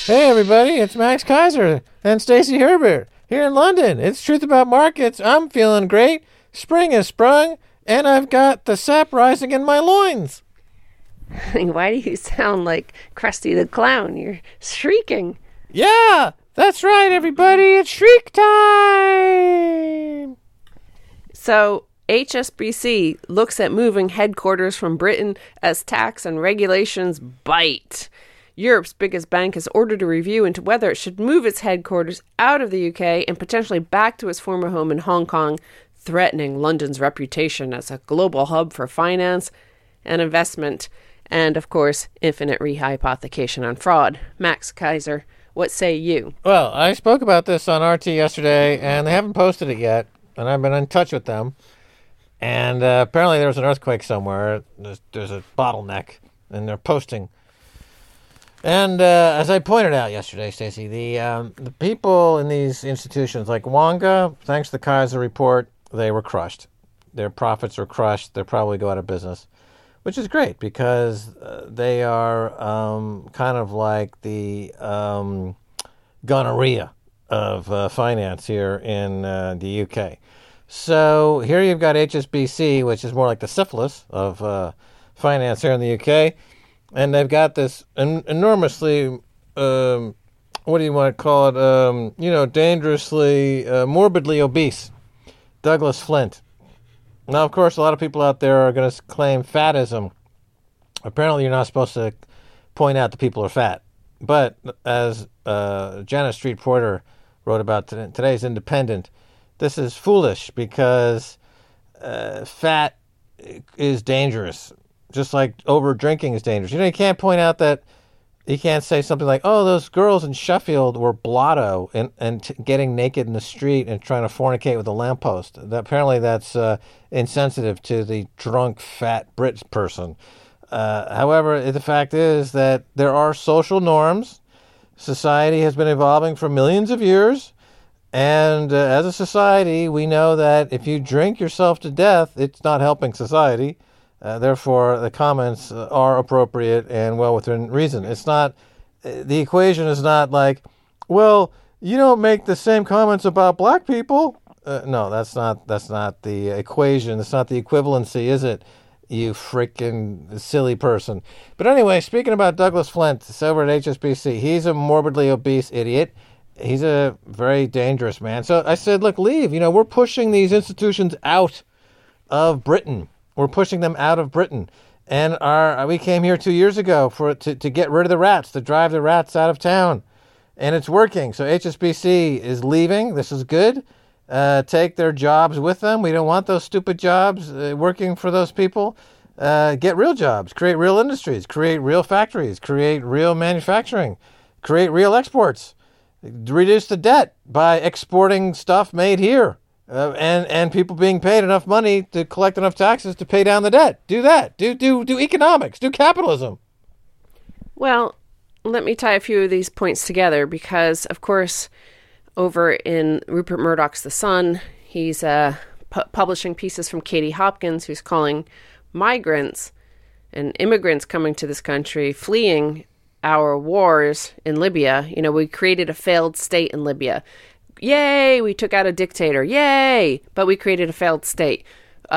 Hey everybody, it's Max Kaiser and Stacy Herbert here in London. It's Truth About Markets. I'm feeling great. Spring has sprung, and I've got the sap rising in my loins. Why do you sound like Krusty the Clown? You're shrieking. Yeah, that's right, everybody. It's shriek time. So, HSBC looks at moving headquarters from Britain as tax and regulations bite. Europe's biggest bank has ordered a review into whether it should move its headquarters out of the UK and potentially back to its former home in Hong Kong, threatening London's reputation as a global hub for finance and investment, and, of course, infinite rehypothecation on fraud. Max Kaiser, what say you? Well, I spoke about this on RT yesterday, and they haven't posted it yet, and I've been in touch with them. And apparently there was an earthquake somewhere. There's a bottleneck, and they're posting. And as I pointed out yesterday, Stacey, the people in these institutions, like Wonga, thanks to the Kaiser report, they were crushed. Their profits were crushed. They'll probably go out of business, which is great because they are kind of like the gonorrhea of finance here in the UK. So here you've got HSBC, which is more like the syphilis of finance here in the UK. And they've got this enormously, what do you want to call it, dangerously, morbidly obese Douglas Flint. Now, of course, a lot of people out there are going to claim fatism. Apparently, you're not supposed to point out that people are fat. But as Janet Street Porter wrote about today's Independent, this is foolish because fat is dangerous. Just like over drinking is dangerous. You can't point out that you can't say something like, oh, those girls in Sheffield were blotto and getting naked in the street and trying to fornicate with a lamppost. Apparently that's insensitive to the drunk, fat Brit person. However, the fact is that there are social norms. Society has been evolving for millions of years. And as a society, we know that if you drink yourself to death, it's not helping society. Therefore, the comments are appropriate and well within reason. It's not, the equation is not like, well, you don't make the same comments about black people. No, that's not the equation. It's not the equivalency, is it? You freaking silly person. But anyway, speaking about Douglas Flint, it's over at HSBC. He's a morbidly obese idiot. He's a very dangerous man. So I said, look, leave. We're pushing these institutions out of Britain. We're pushing them out of Britain. And we came here 2 years ago to get rid of the rats, to drive the rats out of town. And it's working. So HSBC is leaving. This is good. Take their jobs with them. We don't want those stupid jobs working for those people. Get real jobs. Create real industries. Create real factories. Create real manufacturing. Create real exports. Reduce the debt by exporting stuff made here. And people being paid enough money to collect enough taxes to pay down the debt. Do that. Do economics. Do capitalism. Well, let me tie a few of these points together because, of course, over in Rupert Murdoch's The Sun, he's publishing pieces from Katie Hopkins, who's calling migrants and immigrants coming to this country, fleeing our wars in Libya. We created a failed state in Libya. Yay, we took out a dictator. Yay, but we created a failed state.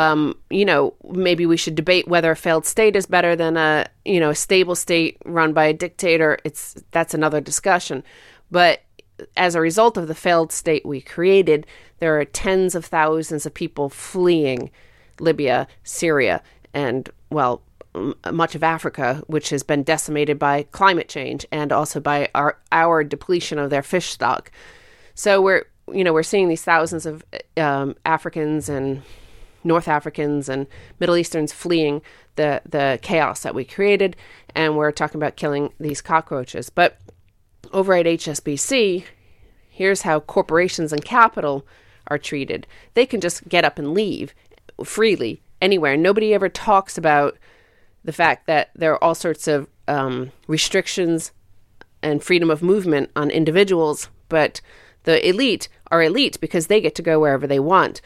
Maybe we should debate whether a failed state is better than a stable state run by a dictator. That's another discussion. But as a result of the failed state we created, there are tens of thousands of people fleeing Libya, Syria, and, much of Africa, which has been decimated by climate change and also by our depletion of their fish stock. So we're seeing these thousands of Africans and North Africans and Middle Easterns fleeing the chaos that we created, and we're talking about killing these cockroaches. But over at HSBC, here's how corporations and capital are treated. They can just get up and leave freely anywhere. Nobody ever talks about the fact that there are all sorts of restrictions and freedom of movement on individuals, but the elite are elite because they get to go wherever they want.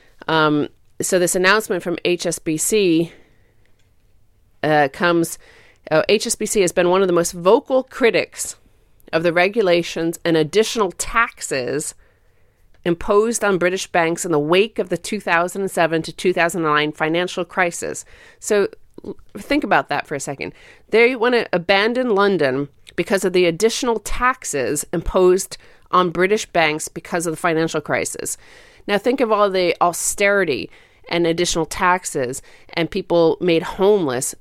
So this announcement from HSBC HSBC has been one of the most vocal critics of the regulations and additional taxes imposed on British banks in the wake of the 2007 to 2009 financial crisis. So think about that for a second. They want to abandon London because of the additional taxes imposed on British banks because of the financial crisis. Now think of all the austerity and additional taxes, and people made homeless,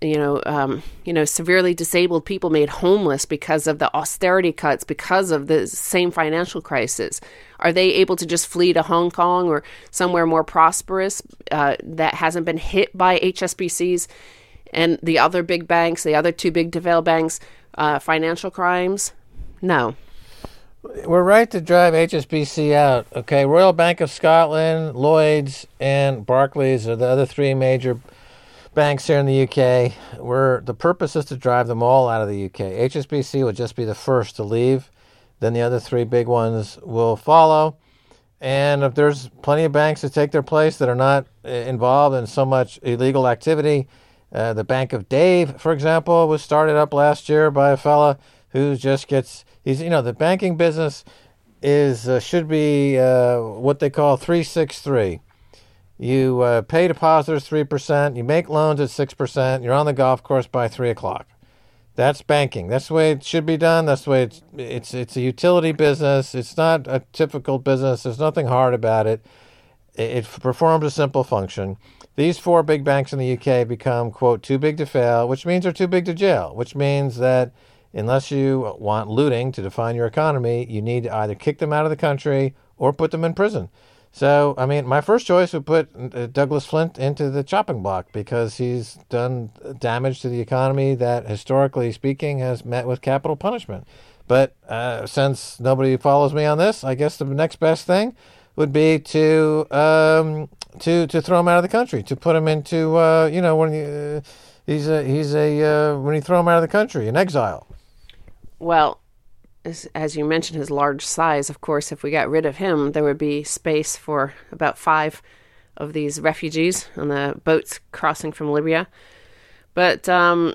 severely disabled people made homeless because of the austerity cuts, because of the same financial crisis. Are they able to just flee to Hong Kong or somewhere more prosperous that hasn't been hit by HSBC's and the other big banks, the other two big to fail banks, financial crimes? No. We're right to drive HSBC out. Okay, Royal Bank of Scotland, Lloyds, and Barclays are the other three major banks here in the UK. The purpose is to drive them all out of the UK. HSBC will just be the first to leave. Then the other three big ones will follow. And if there's plenty of banks to take their place that are not involved in so much illegal activity, the Bank of Dave, for example, was started up last year by a fella who just gets... the banking business should be what they call 363. You pay depositors 3%, you make loans at 6%, you're on the golf course by 3 o'clock. That's banking. That's the way it should be done. That's the way it's a utility business. It's not a typical business. There's nothing hard about it. It performs a simple function. These four big banks in the UK become, quote, too big to fail, which means they're too big to jail, which means that unless you want looting to define your economy, you need to either kick them out of the country or put them in prison. So, my first choice would put Douglas Flint into the chopping block because he's done damage to the economy that, historically speaking, has met with capital punishment. But since nobody follows me on this, I guess the next best thing would be to throw him out of the country, to put him into when you throw him out of the country in exile. Well, as you mentioned, his large size, of course, if we got rid of him, there would be space for about 5 of these refugees on the boats crossing from Libya. But, there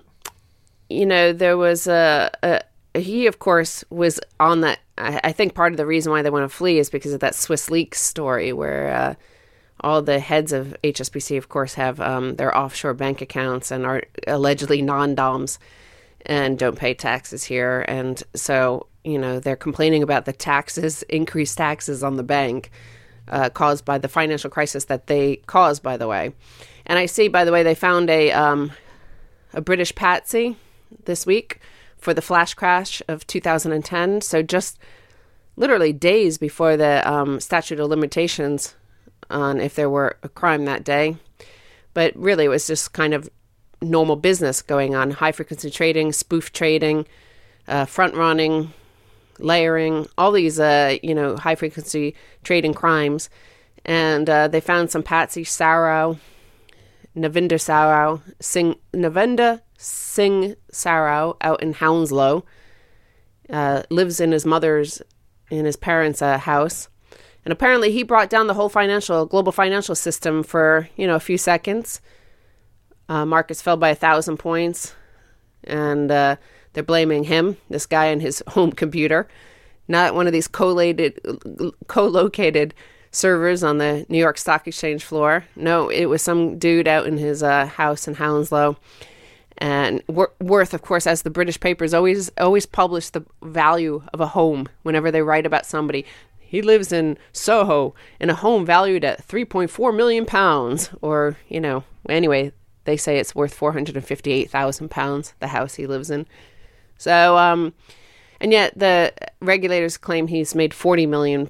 was he, of course, was on that. I think part of the reason why they want to flee is because of that Swiss leaks story where all the heads of HSBC, of course, have their offshore bank accounts and are allegedly non-doms and don't pay taxes here. And so, they're complaining about the increased taxes on the bank caused by the financial crisis that they caused, by the way. And I see, by the way, they found a British patsy this week for the flash crash of 2010. So just literally days before the statute of limitations on if there were a crime that day. But really, it was just kind of normal business going on, high-frequency trading, spoof trading, front-running, layering, all these, high-frequency trading crimes. And they found some Patsy Sarau, Navinder Singh Sarau out in Hounslow, lives in his parents' house. And apparently he brought down the whole global financial system for, a few seconds. Markets fell by 1,000 points, and they're blaming him, this guy and his home computer, not one of these co-located servers on the New York Stock Exchange floor. No, it was some dude out in his house in Hounslow. And Worth, of course, as the British papers always publish the value of a home whenever they write about somebody. He lives in Soho in a home valued at £3.4 million, or, anyway, they say it's worth £458,000, the house he lives in. So, and yet the regulators claim he's made $40 million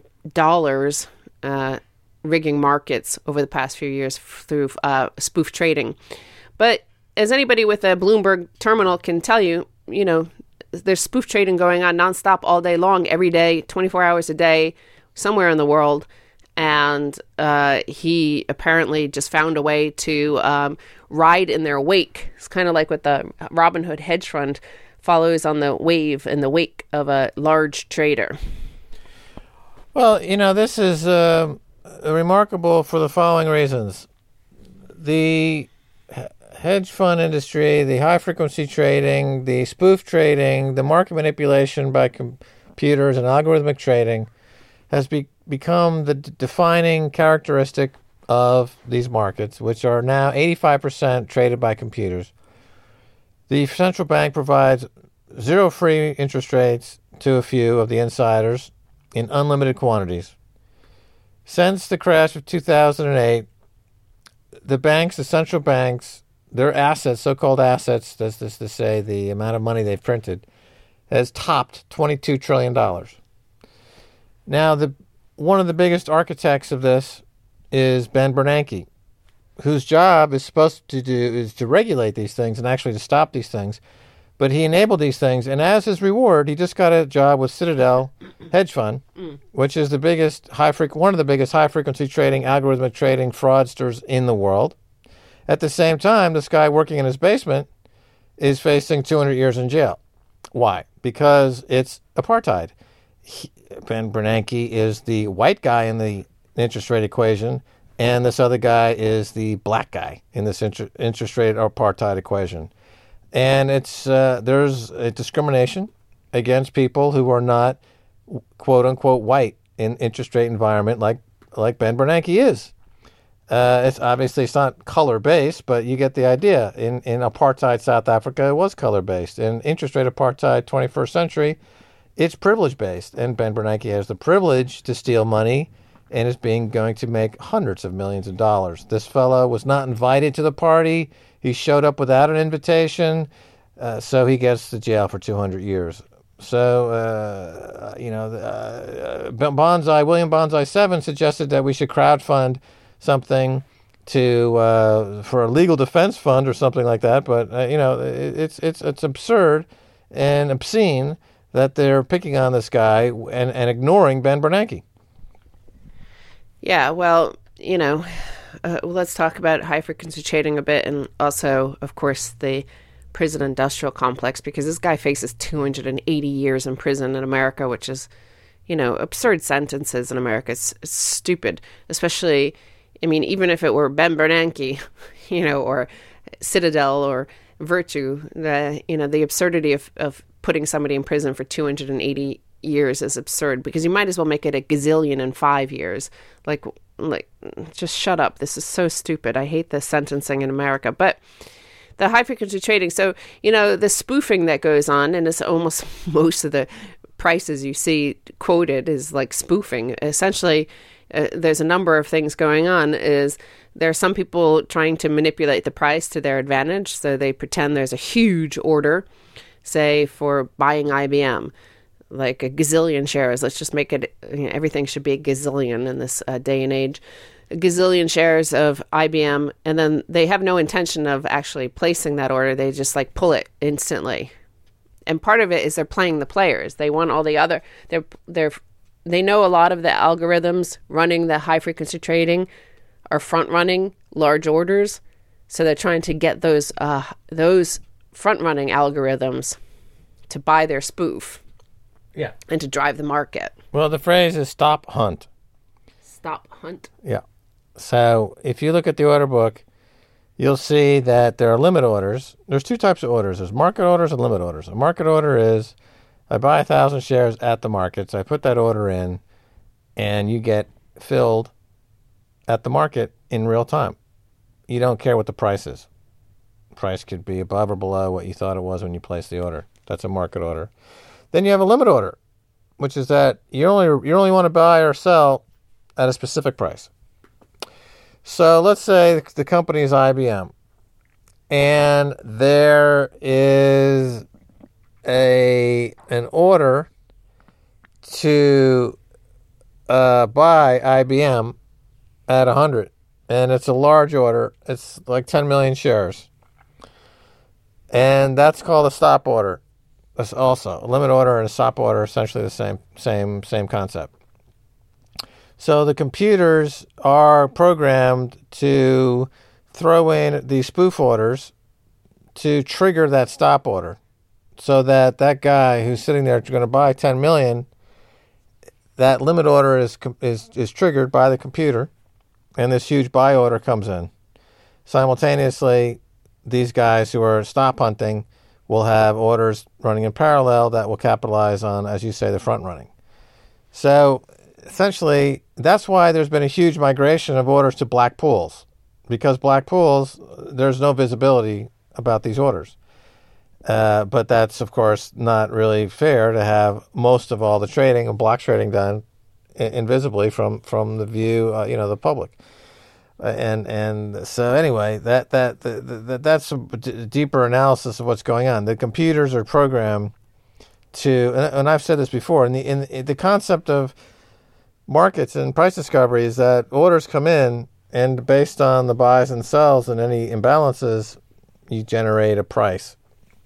rigging markets over the past few years through spoof trading. But as anybody with a Bloomberg terminal can tell you, there's spoof trading going on nonstop all day long, every day, 24 hours a day, somewhere in the world. And he apparently just found a way to ride in their wake. It's kind of like what the Robinhood hedge fund follows on the wave in the wake of a large trader. Well, this is remarkable for the following reasons. The hedge fund industry, the high-frequency trading, the spoof trading, the market manipulation by computers and algorithmic trading has become the defining characteristic of these markets, which are now 85% traded by computers. The central bank provides zero free interest rates to a few of the insiders in unlimited quantities. Since the crash of 2008, the central banks, their assets, so-called assets, that's to say the amount of money they've printed, has topped $22 trillion. Now, one of the biggest architects of this is Ben Bernanke, whose job is to regulate these things and actually to stop these things. But he enabled these things, and as his reward, he just got a job with Citadel Hedge Fund, which is one of the biggest high-frequency trading, algorithmic trading fraudsters in the world. At the same time, this guy working in his basement is facing 200 years in jail. Why? Because it's apartheid. Ben Bernanke is the white guy in the interest rate equation, and this other guy is the black guy in this interest rate apartheid equation. And there's a discrimination against people who are not, quote unquote, white in interest rate environment like Ben Bernanke is. It's not color based, but you get the idea. In apartheid South Africa, it was color based. In interest rate apartheid 21st century, it's privilege based. And Ben Bernanke has the privilege to steal money and is going to make hundreds of millions of dollars. This fellow was not invited to the party. He showed up without an invitation, so he gets to jail for 200 years. So, William Bonsai 7 suggested that we should crowdfund something for a legal defense fund or something like that. But, it's absurd and obscene that they're picking on this guy and ignoring Ben Bernanke. Yeah, well, let's talk about high-frequency trading a bit, and also, of course, the prison industrial complex, because this guy faces 280 years in prison in America, which is, absurd sentences in America. It's stupid, especially, even if it were Ben Bernanke, or Citadel or Virtue, the absurdity of putting somebody in prison for 280 years is absurd, because you might as well make it a gazillion in 5 years. Like just shut up. This is so stupid. I hate the sentencing in America. But the high frequency trading, so the spoofing that goes on, and it's almost most of the prices you see quoted is like spoofing. Essentially, there's a number of things going on. There are some people trying to manipulate the price to their advantage, so they pretend there's a huge order, say for buying IBM, like a gazillion shares. Let's just make it, everything should be a gazillion in this day and age. A gazillion shares of IBM, and then they have no intention of actually placing that order. They just pull it instantly. And part of it is they're playing the players. They want all the other, they know a lot of the algorithms running the high frequency trading are front running large orders. So they're trying to get those front running algorithms to buy their spoof. Yeah. And to drive the market. Well, the phrase is stop hunt. Stop hunt. Yeah. So if you look at the order book, you'll see that there are limit orders. There's two types of orders. There's market orders and limit orders. A market order is I buy 1,000 shares at the markets. I put that order in, and you get filled at the market in real time. You don't care what the price is. The price could be above or below what you thought it was when you placed the order. That's a market order. Then you have a limit order, which is that you only want to buy or sell at a specific price. So let's say the company is IBM, and there is an order to buy IBM at 100, and it's a large order. It's like 10 million shares, and that's called a stop order. That's also a limit order and a stop order, essentially the same concept. So the computers are programmed to throw in these spoof orders to trigger that stop order, so that guy who's sitting there going to buy 10 million, that limit order is triggered by the computer, and this huge buy order comes in. Simultaneously, these guys who are stop hunting will have orders running in parallel that will capitalize on, as you say, the front running. So essentially, that's why there's been a huge migration of orders to black pools, because black pools, there's no visibility about these orders. But that's, of course, not really fair to have most of all the trading and block trading done invisibly from the view, the public. And so anyway, that's a deeper analysis of what's going on. The computers are programmed to, and I've said this before, in the concept of markets and price discovery is that orders come in, and based on the buys and sells and any imbalances, you generate a price.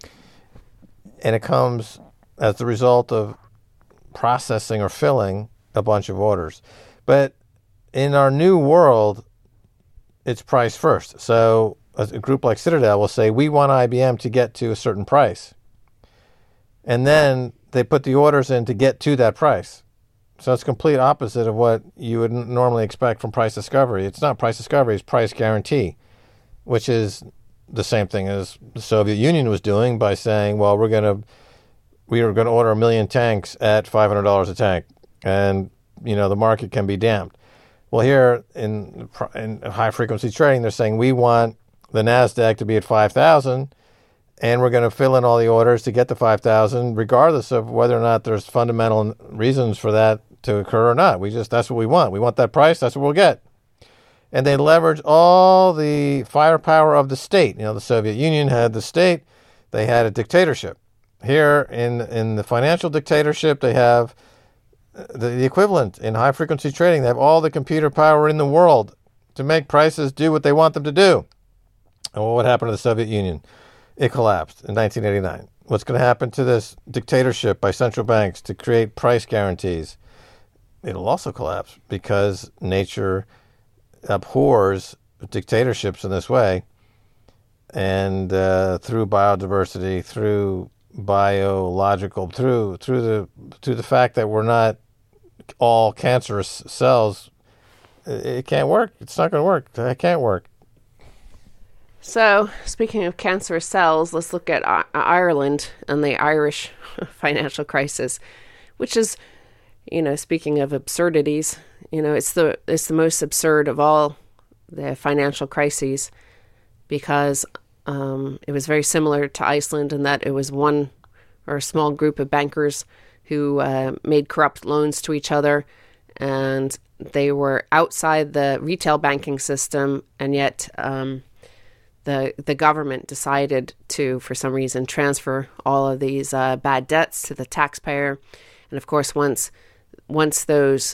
And it comes as the result of processing or filling a bunch of orders. But in our new world, it's price first. So a group like Citadel will say, we want IBM to get to a certain price. And then they put the orders in to get to that price. So it's complete opposite of what you would normally expect from price discovery. It's not price discovery, it's price guarantee, which is the same thing as the Soviet Union was doing by saying, well, we are going to order 1 million tanks at $500 a tank, and the market can be damped. Well, here in high frequency trading, they're saying we want the Nasdaq to be at 5,000, and we're going to fill in all the orders to get to 5,000, regardless of whether or not there's fundamental reasons for that to occur or not. That's what we want. We want that price. That's what we'll get. And they leverage all the firepower of the state. The Soviet Union had the state. They had a dictatorship. Here in the financial dictatorship, they have the equivalent in high-frequency trading. They have all the computer power in the world to make prices do what they want them to do. And what happened to the Soviet Union? It collapsed in 1989. What's going to happen to this dictatorship by central banks to create price guarantees? It'll also collapse because nature abhors dictatorships in this way, and through biodiversity, through biological, through the fact that we're not all cancerous cells, it can't work. It's not going to work. It can't work. So, speaking of cancerous cells, let's look at Ireland and the Irish financial crisis, which is, speaking of absurdities, it's the most absurd of all the financial crises, because it was very similar to Iceland in that it was one or a small group of bankers who made corrupt loans to each other, and they were outside the retail banking system, and yet the government decided to, for some reason, transfer all of these bad debts to the taxpayer. And of course, once those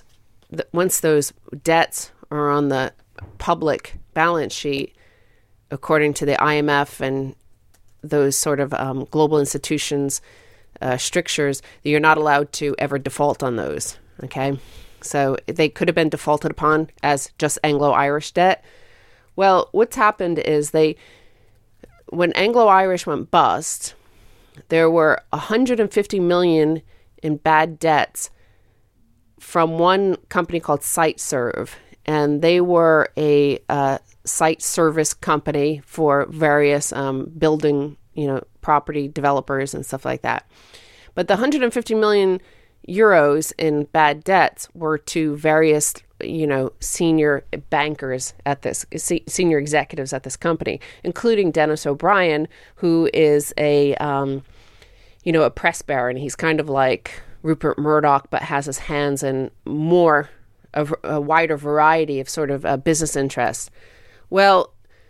debts are on the public balance sheet, according to the IMF and those sort of global institutions, strictures, you're not allowed to ever default on those. Okay, so they could have been defaulted upon as just Anglo-Irish debt. Well, what's happened is when Anglo-Irish went bust, there were 150 million in bad debts from one company called SiteServe, and they were a site service company for various building, property developers and stuff like that. But the 150 million euros in bad debts were to various, senior bankers at this, senior executives at this company, including Dennis O'Brien, who is a press baron. He's kind of like Rupert Murdoch, but has his hands in a wider variety of sort of business interests. Well,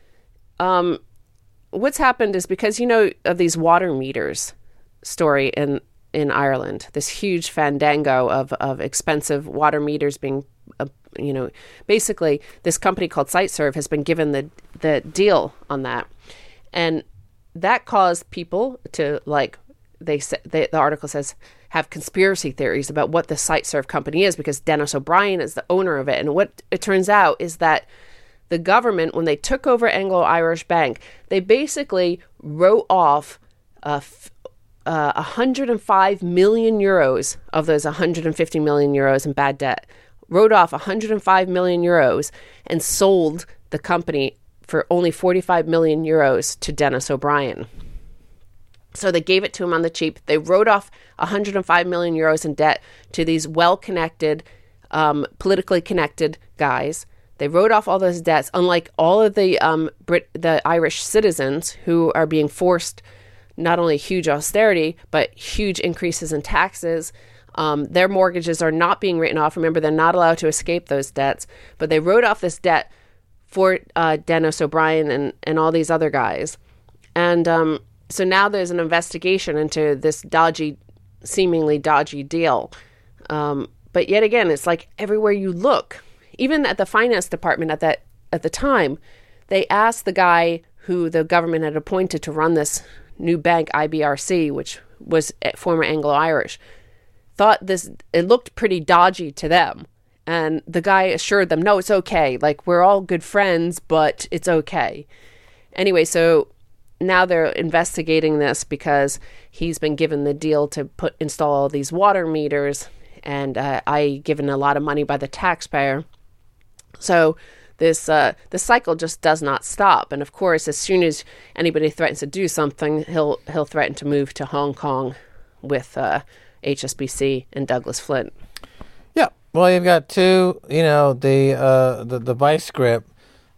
what's happened is because, of these water meters story in Ireland, this huge fandango of expensive water meters being, basically this company called SiteServe has been given the deal on that. And that caused people to, the article says, have conspiracy theories about what the SiteServe company is, because Dennis O'Brien is the owner of it. And what it turns out is that the government, when they took over Anglo-Irish Bank, they basically wrote off 105 million euros of those 150 million euros in bad debt, wrote off 105 million euros and sold the company for only 45 million euros to Dennis O'Brien. So they gave it to him on the cheap. They wrote off 105 million euros in debt to these well-connected, politically connected guys. They wrote off all those debts, unlike all of the Irish citizens who are being forced not only huge austerity, but huge increases in taxes. Their mortgages are not being written off. Remember, they're not allowed to escape those debts. But they wrote off this debt for Denis O'Brien and all these other guys. And so now there's an investigation into this seemingly dodgy deal. But yet again, it's like everywhere you look, even at the finance department at the time, they asked the guy who the government had appointed to run this new bank, IBRC, which was former Anglo-Irish, it looked pretty dodgy to them. And the guy assured them, no, it's okay. Like, we're all good friends, but it's okay. Anyway, so now they're investigating this because he's been given the deal to install all these water meters, and given a lot of money by the taxpayer. So the cycle just does not stop. And of course, as soon as anybody threatens to do something, he'll threaten to move to Hong Kong with HSBC and Douglas Flint. Yeah, well, you've got two. The vice grip,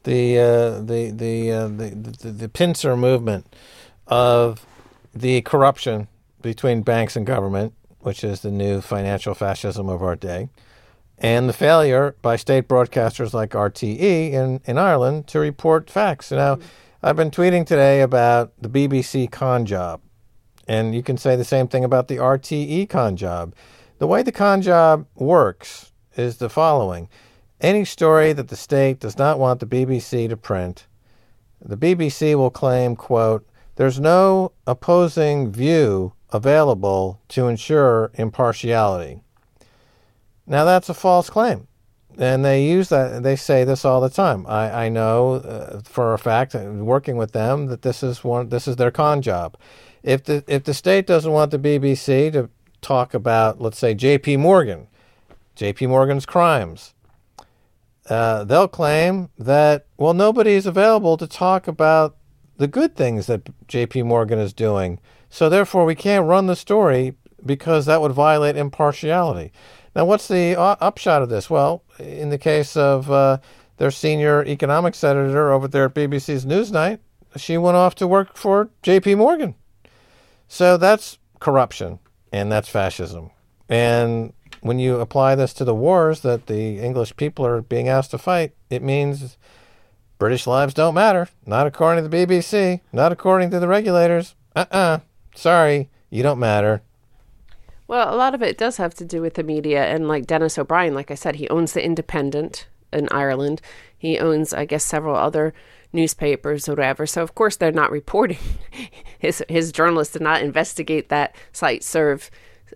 the pincer movement of the corruption between banks and government, which is the new financial fascism of our day, and the failure by state broadcasters like RTE in Ireland to report facts. Now, I've been tweeting today about the BBC con job, and you can say the same thing about the RTE con job. The way the con job works is the following. Any story that the state does not want the BBC to print, the BBC will claim, quote, there's no opposing view available to ensure impartiality. Now, that's a false claim, and they use that. They say this all the time. I know for a fact, working with them, that this is their con job. If the state doesn't want the BBC to talk about, let's say, J.P. Morgan's crimes, they'll claim that, well, nobody is available to talk about the good things that J.P. Morgan is doing, so therefore we can't run the story because that would violate impartiality. Now, what's the upshot of this? Well, in the case of their senior economics editor over there at BBC's Newsnight, she went off to work for J.P. Morgan. So that's corruption, and that's fascism. And when you apply this to the wars that the English people are being asked to fight, it means British lives don't matter. Not according to the BBC. Not according to the regulators. Sorry, you don't matter. Well, a lot of it does have to do with the media. And like Denis O'Brien, like I said, he owns The Independent in Ireland. He owns, I guess, several other newspapers or whatever. So, of course, they're not reporting. His journalists did not investigate that site, serve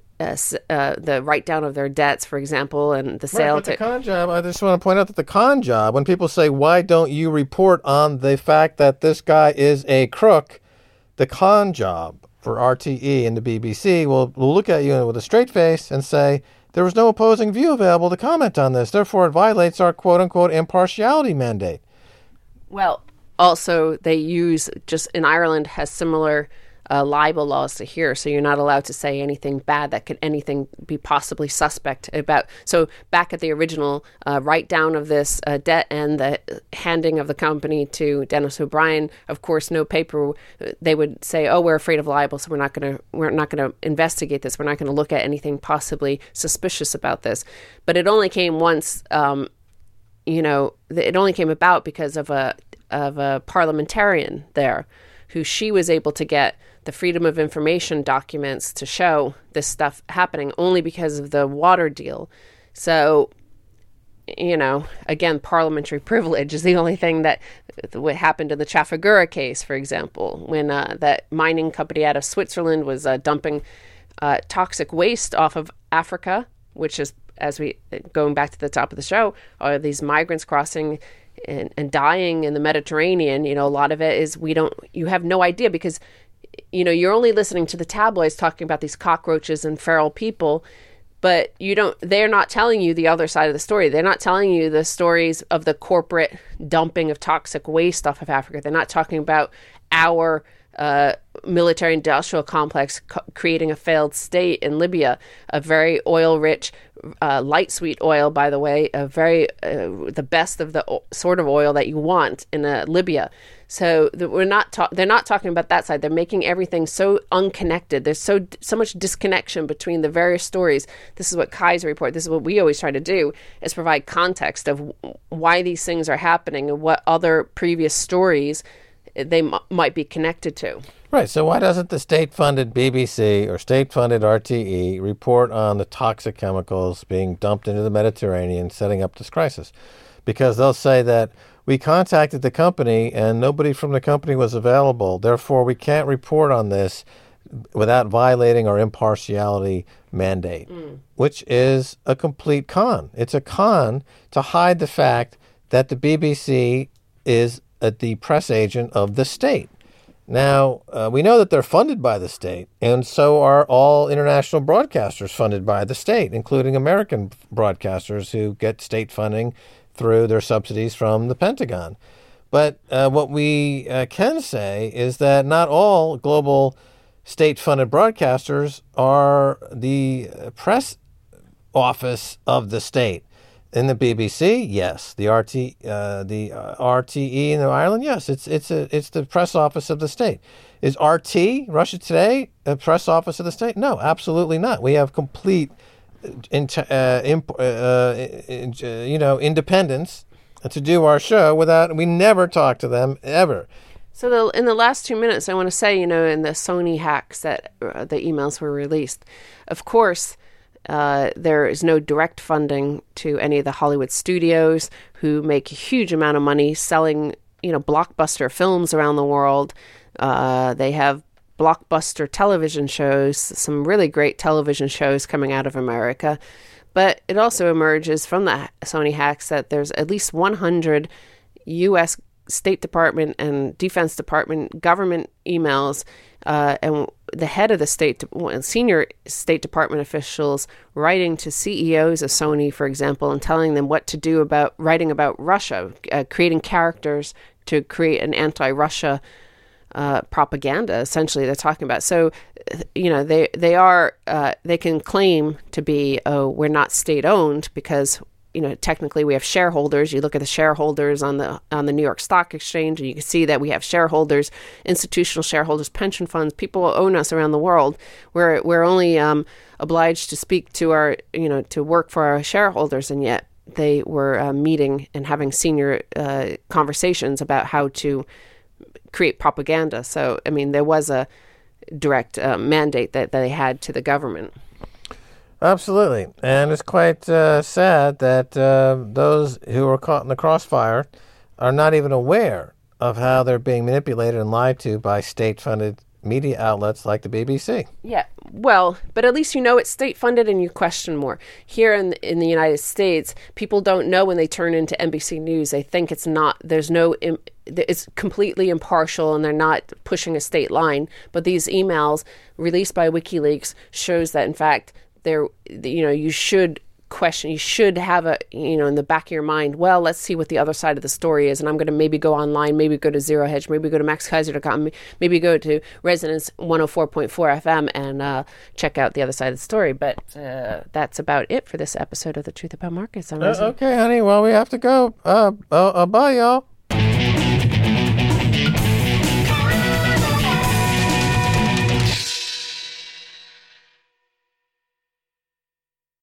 the write-down of their debts, for example, and the sale. Right, but the con job, I just want to point out that the con job, when people say, why don't you report on the fact that this guy is a crook, the con job for RTE and the BBC will look at you with a straight face and say, there was no opposing view available to comment on this. Therefore, it violates our quote-unquote impartiality mandate. Well, also, they use, just in Ireland, has similar libel laws to here, so you're not allowed to say anything bad that could anything be possibly suspect about. So back at the original write-down of this debt and the handing of the company to Denis O'Brien, of course, no paper. They would say, "Oh, we're afraid of libel, so we're not going to investigate this. We're not going to look at anything possibly suspicious about this." But it only came once. It only came about because of a parliamentarian there, who she was able to get the Freedom of Information documents to show this stuff happening only because of the water deal. So, again, parliamentary privilege is the only thing that what happened in the Trafigura case, for example, when that mining company out of Switzerland was dumping toxic waste off of Africa, which is, as we going back to the top of the show, are these migrants crossing and dying in the Mediterranean. A lot of it is you have no idea because, you're only listening to the tabloids talking about these cockroaches and feral people, but they're not telling you the other side of the story. They're not telling you the stories of the corporate dumping of toxic waste off of Africa. They're not talking about our military-industrial complex creating a failed state in Libya, a very oil-rich, light sweet oil, by the way, a very the best of the sort of oil that you want in Libya. So they're not talking about that side. They're making everything so unconnected. There's so much disconnection between the various stories. This is what Kai's report. This is what we always try to do, is provide context of why these things are happening and what other previous stories they might be connected to. Right. So why doesn't the state-funded BBC or state-funded RTE report on the toxic chemicals being dumped into the Mediterranean, setting up this crisis? Because they'll say that we contacted the company and nobody from the company was available. Therefore, we can't report on this without violating our impartiality mandate, which is a complete con. It's a con to hide the fact that the BBC is the press agent of the state. Now, we know that they're funded by the state, and so are all international broadcasters funded by the state, including American broadcasters who get state funding through their subsidies from the Pentagon. But what we can say is that not all global state-funded broadcasters are the press office of the state. In the BBC, yes. The RTE in Ireland, yes. It's the press office of the state. Is RT, Russia Today, a press office of the state? No, absolutely not. We have complete, independence to do our show without. We never talk to them ever. So in the last 2 minutes, I want to say, in the Sony hacks that the emails were released, of course. There is no direct funding to any of the Hollywood studios who make a huge amount of money selling, blockbuster films around the world. They have blockbuster television shows, some really great television shows coming out of America. But it also emerges from the Sony hacks that there's at least 100 U.S. State Department and Defense Department government emails and the head of the senior State Department officials writing to CEOs of Sony, for example, and telling them what to do about writing about Russia, creating characters to create an anti-Russia propaganda. Essentially, they're talking about. So, they can claim to be, we're not state owned because. Technically we have shareholders. You look at the shareholders on the New York Stock Exchange, and you can see that we have shareholders, institutional shareholders, pension funds, people who own us around the world. We're only obliged to speak to our, to work for our shareholders, and yet they were meeting and having senior conversations about how to create propaganda. So, there was a direct mandate that they had to the government. Absolutely. And it's quite sad that those who are caught in the crossfire are not even aware of how they're being manipulated and lied to by state-funded media outlets like the BBC. Yeah, well, but at least it's state-funded and you question more. Here in the United States, people don't know when they turn into NBC News. They think it's completely impartial and they're not pushing a state line. But these emails released by WikiLeaks shows that, in fact, you should question, you should have in the back of your mind, well, let's see what the other side of the story is. And I'm going to maybe go online, maybe go to Zero Hedge, maybe go to MaxKaiser.com, maybe go to Resonance 104.4 FM and check out the other side of the story. But that's about it for this episode of The Truth About Markets on Resonance. Okay, honey. Well, we have to go. Bye, y'all.